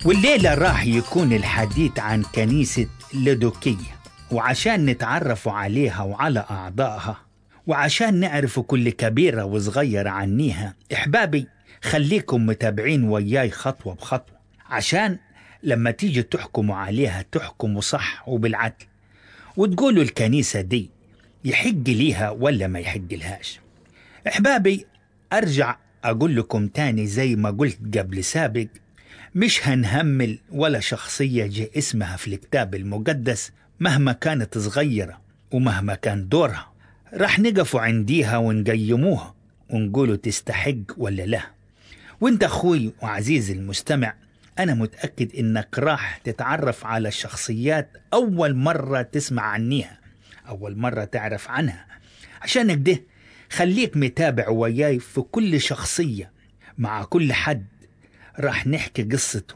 والليلة راح يكون الحديث عن كنيسة لودوكية، وعشان نتعرفوا عليها وعلى أعضائها، وعشان نعرفوا كل كبيرة وصغيرة عنيها، إحبابي خليكم متابعين وياي خطوة بخطوة، عشان لما تيجي تحكموا عليها تحكموا صح وبالعدل، وتقولوا الكنيسة دي يحق ليها ولا ما يحق لهاش. إحبابي أرجع أقول لكم تاني زي ما قلت قبل سابق، مش هنهمل ولا شخصية جه اسمها في الكتاب المقدس مهما كانت صغيرة ومهما كان دورها، راح نقفوا عنديها ونقيموها ونقولوا تستحق ولا لا. وانت أخوي وعزيزي المستمع، أنا متأكد إنك راح تتعرف على الشخصيات أول مرة تسمع عنيها، أول مرة تعرف عنها. عشان كده خليك متابع وياي في كل شخصية، مع كل حد راح نحكي قصته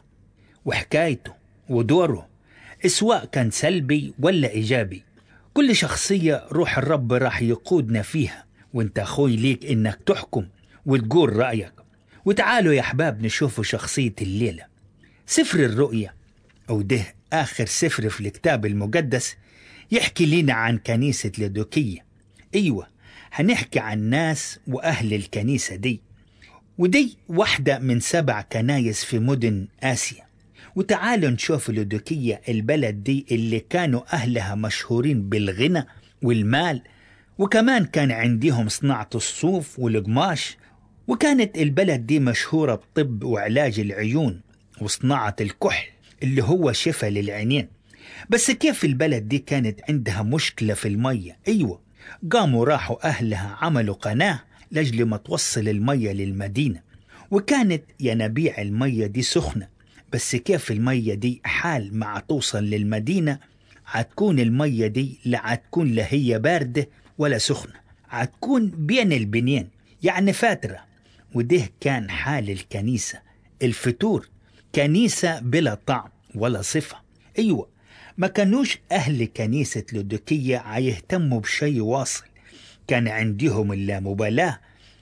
وحكايته ودوره، سواء كان سلبي ولا إيجابي. كل شخصية روح الرب راح يقودنا فيها، وانت أخوي ليك إنك تحكم وتقول رأيك. وتعالوا يا أحباب نشوفوا شخصية الليلة. سفر الرؤيا، أو ده آخر سفر في الكتاب المقدس، يحكي لنا عن كنيسة لودوكية. أيوة، هنحكي عن ناس وأهل الكنيسة دي، ودي واحدة من 7 كنايس في مدن آسيا. وتعالوا نشوف لودوكية، البلد دي اللي كانوا أهلها مشهورين بالغنى والمال، وكمان كان عندهم صناعة الصوف والقماش، وكانت البلد دي مشهورة بطب وعلاج العيون وصناعة الكحل اللي هو شفاء للعينين. بس كيف البلد دي كانت عندها مشكلة في المية؟ أيوة، قاموا راحوا أهلها عملوا قناة لأجل ما توصل المية للمدينة، وكانت ينابيع المية دي سخنة. بس كيف المية دي حال مع توصل للمدينة هتكون المية دي لا هتكون لا هي باردة ولا سخنة، هتكون بين البنين، يعني فاترة. وده كان حال الكنيسة، الفتور، كنيسة بلا طعم ولا صفة. أيوة، ما كانوش أهل كنيسة لودوكية هيهتموا بشيء واصل، كان عندهم اللامبالاة.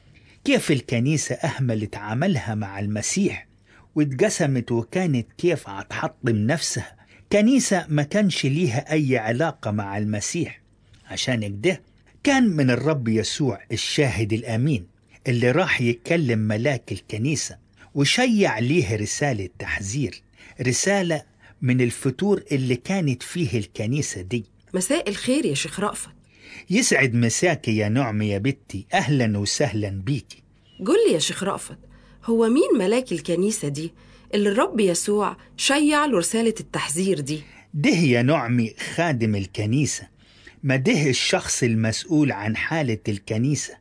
كيف الكنيسة أهملت عملها مع المسيح واتقسمت، وكانت كيف هتحطم نفسها. كنيسة ما كانش ليها أي علاقة مع المسيح. عشان كده كان من الرب يسوع الشاهد الأمين اللي راح يكلم ملاك الكنيسة وشيع ليه رسالة تحذير، رسالة من الفتور اللي كانت فيه الكنيسة دي. مساء الخير يا شيخ رأفت. يسعد مساك يا نعم يا بنتي، أهلا وسهلا بيكي. قل لي يا شيخ رأفت، هو مين ملاك الكنيسة دي اللي الرب يسوع شيع له رسالة التحذير دي؟ ده يا نعمي خادم الكنيسة، ما ده الشخص المسؤول عن حالة الكنيسة،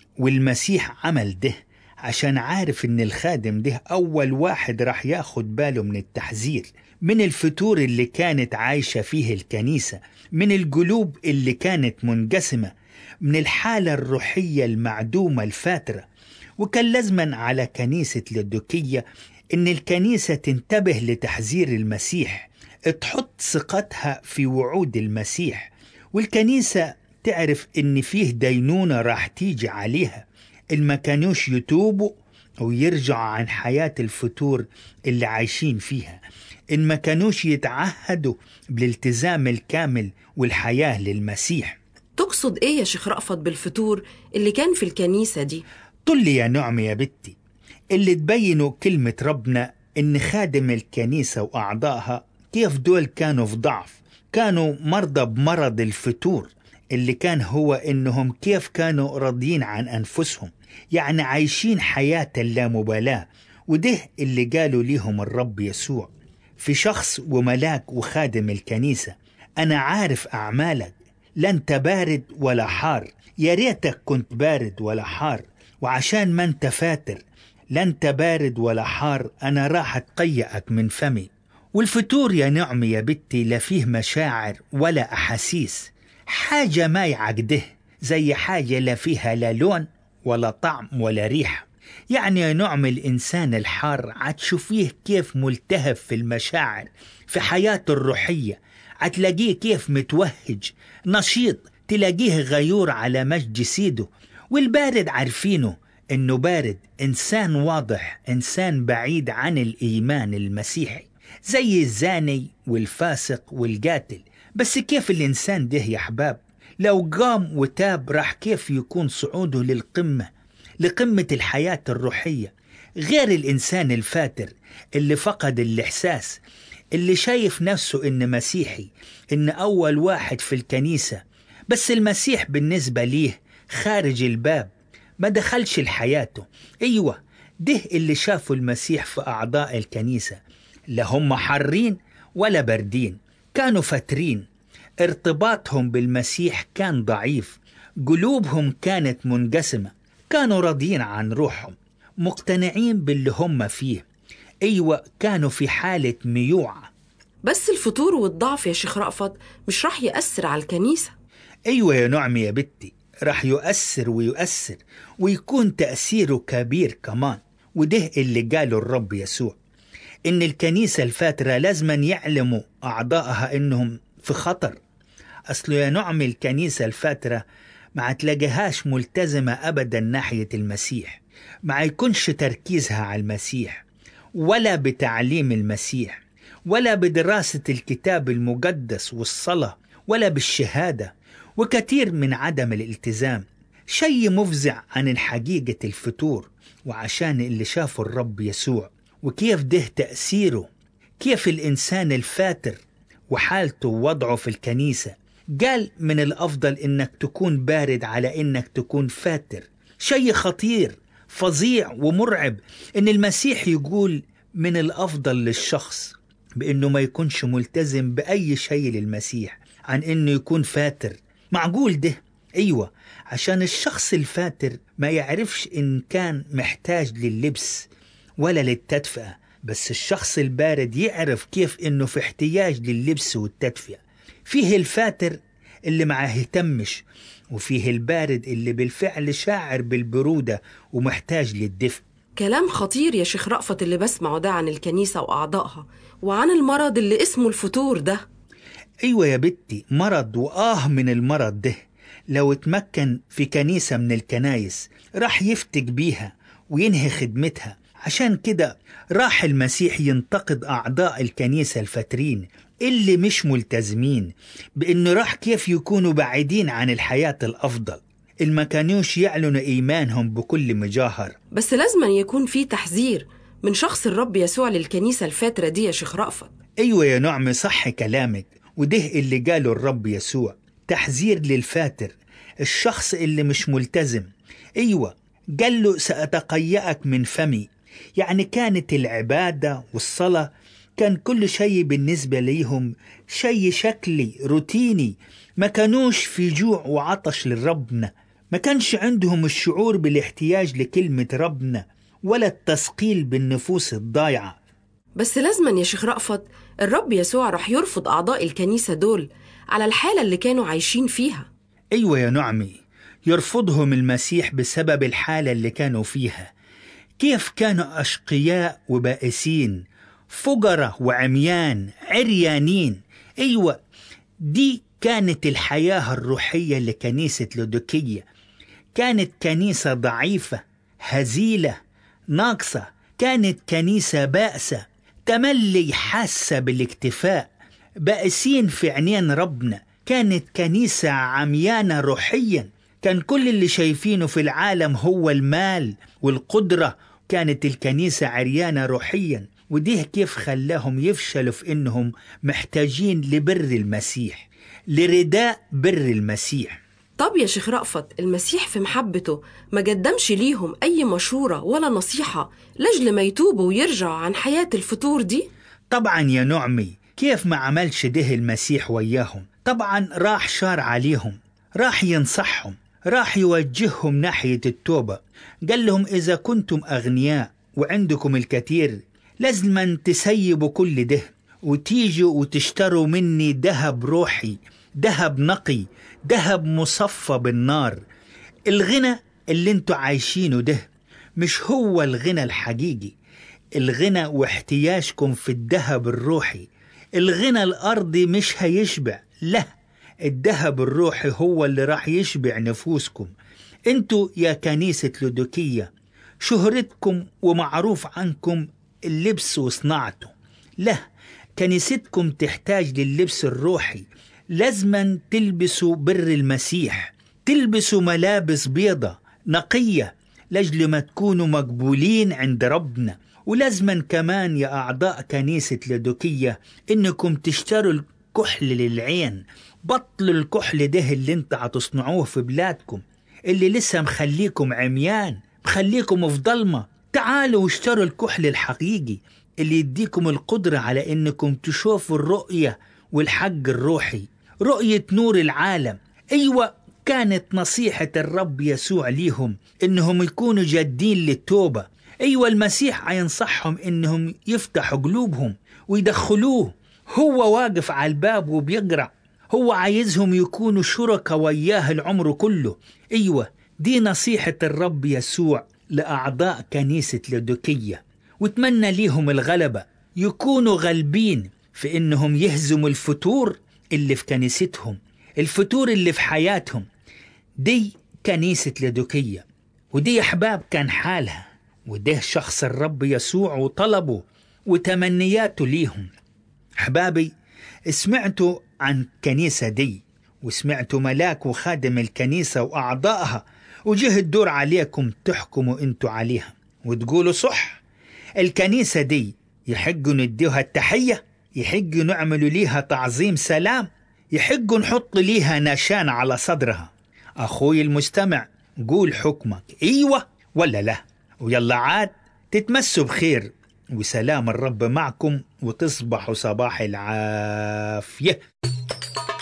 والمسيح عمل ده عشان عارف ان الخادم ده اول واحد راح ياخد باله من التحذير، من الفتور اللي كانت عايشة فيه الكنيسة، من القلوب اللي كانت منقسمة، من الحالة الروحية المعدومة الفاترة. وكان لازما على كنيسة لودوكية ان الكنيسة تنتبه لتحذير المسيح، تحط ثقتها في وعود المسيح، والكنيسة تعرف ان فيه دينونة راح تيجي عليها إن ما كانوش يتوبوا ويرجعوا عن حياة الفتور اللي عايشين فيها، إن ما كانوش يتعهدوا بالالتزام الكامل والحياة للمسيح. تقصد إيه يا شيخ رأفت بالفتور اللي كان في الكنيسة دي؟ طل يا نعم يا بنتي، اللي تبينوا كلمة ربنا إن خادم الكنيسة وأعضائها كيف دول كانوا في ضعف، كانوا مرضى بمرض الفتور اللي كان هو إنهم كيف كانوا راضيين عن أنفسهم، يعني عايشين حياة اللامبالاة. وده اللي قالوا ليهم الرب يسوع في شخص وملاك وخادم الكنيسة: أنا عارف أعمالك، لا أنت بارد ولا حار، يا ريتك كنت بارد ولا حار، وعشان ما أنت فاتر لا أنت بارد ولا حار أنا راح أتقيأك من فمي. والفتور يا نعم يا بنتي لا فيه مشاعر ولا أحاسيس، حاجة ما يعقده، زي حاجة لا فيها لا لون ولا طعم ولا ريحة. يعني يا نعم الإنسان الحار عتشوفيه كيف ملتهب في المشاعر، في حياته الروحية عتلاقيه كيف متوهج نشيط، تلاقيه غيور على مجد سيده. والبارد عارفينه إنه بارد، إنسان واضح، إنسان بعيد عن الإيمان المسيحي. زي الزاني والفاسق والقاتل. بس كيف الإنسان ده يا أحباب لو قام وتاب راح كيف يكون صعوده لقمة الحياة الروحية، غير الإنسان الفاتر اللي فقد الإحساس، اللي شايف نفسه إن مسيحي، إن أول واحد في الكنيسة، بس المسيح بالنسبة ليه خارج الباب، ما دخلش لحياته. أيوة، ده اللي شافوا المسيح في أعضاء الكنيسة، لا هم حارين ولا باردين، كانوا فاترين، ارتباطهم بالمسيح كان ضعيف، قلوبهم كانت منقسمة، كانوا راضين عن روحهم، مقتنعين باللي هم فيه. أيوة، كانوا في حالة ميوعة. بس الفتور والضعف يا شيخ رأفت مش راح يأثر على الكنيسة. أيوة يا نعمي يا بنتي، راح يؤثر ويؤثر، ويكون تأثيره كبير كمان. وده اللي قاله الرب يسوع، إن الكنيسة الفاترة لازم يعلموا أعضائها إنهم في خطر. أصل يا نعمي الكنيسة الفاترة ما تلاقيهاش ملتزمة أبدا ناحية المسيح، ما يكونش تركيزها على المسيح ولا بتعليم المسيح ولا بدراسة الكتاب المقدس والصلاة ولا بالشهادة، وكثير من عدم الالتزام. شيء مفزع عن حقيقة الفتور، وعشان اللي شافوا الرب يسوع وكيف ده تأثيره، كيف الإنسان الفاتر وحالته ووضعه في الكنيسة. قال من الأفضل إنك تكون بارد على إنك تكون فاتر. شيء خطير فظيع ومرعب إن المسيح يقول من الأفضل للشخص بإنه ما يكونش ملتزم بأي شيء للمسيح عن إنه يكون فاتر. معقول ده؟ أيوة، عشان الشخص الفاتر ما يعرفش إن كان محتاج لللبس ولا للتدفئة، بس الشخص البارد يعرف كيف إنه في احتياج لللبس والتدفئة. فيه الفاتر اللي معه يهتمش، وفيه البارد اللي بالفعل شاعر بالبرودة ومحتاج للدفء. كلام خطير يا شيخ رأفت اللي بسمعه ده عن الكنيسة وأعضائها، وعن المرض اللي اسمه الفتور ده. أيوة يا بنتي، مرض، من المرض ده لو اتمكن في كنيسة من الكنايس راح يفتك بيها وينهي خدمتها. عشان كده راح المسيح ينتقد أعضاء الكنيسة الفترين اللي مش ملتزمين، بأنه راح كيف يكونوا بعيدين عن الحياة الأفضل، اللي ما كانوش يعلنوا إيمانهم بكل مجاهر. بس لازم يكون في تحذير من شخص الرب يسوع للكنيسة الفاترة دي يا شيخ رأفت. أيوة يا نعم، صح كلامك، وده اللي قاله الرب يسوع، تحذير للفاتر، الشخص اللي مش ملتزم. أيوة، قال له سأتقيأك من فمي. يعني كانت العبادة والصلاة كان كل شيء بالنسبة ليهم شيء شكلي روتيني، ما كانوش في جوع وعطش للربنا، ما كانش عندهم الشعور بالاحتياج لكلمة ربنا ولا التثقيل بالنفوس الضايعة. بس لازما يا شيخ رأفت الرب يسوع رح يرفض أعضاء الكنيسة دول على الحالة اللي كانوا عايشين فيها. أيوة يا نعمي، يرفضهم المسيح بسبب الحالة اللي كانوا فيها. كيف كانوا أشقياء وبائسين، فقراء وعميان عريانين. أيوة، دي كانت الحياة الروحية لكنيسة لودوكية. كانت كنيسة ضعيفة، هزيلة، ناقصة، كانت كنيسة بائسة، تملي حاسة بالاكتفاء، بائسين في عينين ربنا. كانت كنيسة عميانة روحيا، كان كل اللي شايفينه في العالم هو المال والقدرة. كانت الكنيسة عريانة روحيا، وديه كيف خلاهم يفشلوا في إنهم محتاجين لبر المسيح، لرداء بر المسيح. طب يا شيخ رأفت المسيح في محبته ما قدمش ليهم أي مشورة ولا نصيحة لأجل ما يتوبوا ويرجعوا عن حياة الفتور دي؟ طبعا يا نعمي، كيف ما عملش ده المسيح وياهم؟ طبعا راح شار عليهم، راح ينصحهم، راح يوجههم ناحية التوبة. قال لهم إذا كنتم أغنياء وعندكم الكثير لازم تسيبوا كل ده وتيجوا وتشتروا مني ذهب روحي، ذهب نقي، ذهب مصفى بالنار. الغنى اللي انتوا عايشينه ده مش هو الغنى الحقيقي. الغنى واحتياجكم في الذهب الروحي. الغنى الأرضي مش هيشبع، لا، الذهب الروحي هو اللي راح يشبع نفوسكم. انتوا يا كنيسة لودوكية شهرتكم ومعروف عنكم اللبس وصناعته، لا، كنيستكم تحتاج لللبس الروحي. لازما تلبسوا بر المسيح، تلبسوا ملابس بيضة نقية لأجل ما تكونوا مقبولين عند ربنا. ولازما كمان يا أعضاء كنيسة لودوكية إنكم تشتروا الكحل للعين. بطلوا الكحل ده اللي انت هتصنعوه في بلادكم، اللي لسه مخليكم عميان، مخليكم في ضلمة. تعالوا واشتروا الكحل الحقيقي اللي يديكم القدرة على إنكم تشوفوا الرؤية والحق الروحي، رؤية نور العالم. أيوة، كانت نصيحة الرب يسوع ليهم إنهم يكونوا جادين للتوبة. أيوة، المسيح ينصحهم إنهم يفتحوا قلوبهم ويدخلوه. هو واقف على الباب وبيقرأ. هو عايزهم يكونوا شركاء وياه العمر كله. أيوة، دي نصيحة الرب يسوع لأعضاء كنيسة لودوكية، واتمنى ليهم الغلبة، يكونوا غالبين في إنهم يهزموا الفتور اللي في كنيستهم، الفتور اللي في حياتهم. دي كنيسة لودوكية، ودي أحباب كان حالها، وده شخص الرب يسوع وطلبه وتمنياته ليهم. أحبابي، سمعتوا عن كنيسة دي، وسمعتوا ملاك وخادم الكنيسة وأعضائها، وجه الدور عليكم تحكموا انتوا عليها وتقولوا صح. الكنيسة دي يحق نديها التحية، يحق نعمل ليها تعظيم سلام، يحق نحط ليها نشان على صدرها. أخوي المستمع، قول حكمك، إيوة ولا لا؟ ويلا عاد تتمسوا بخير، وسلام الرب معكم، وتصبحوا صباح العافية.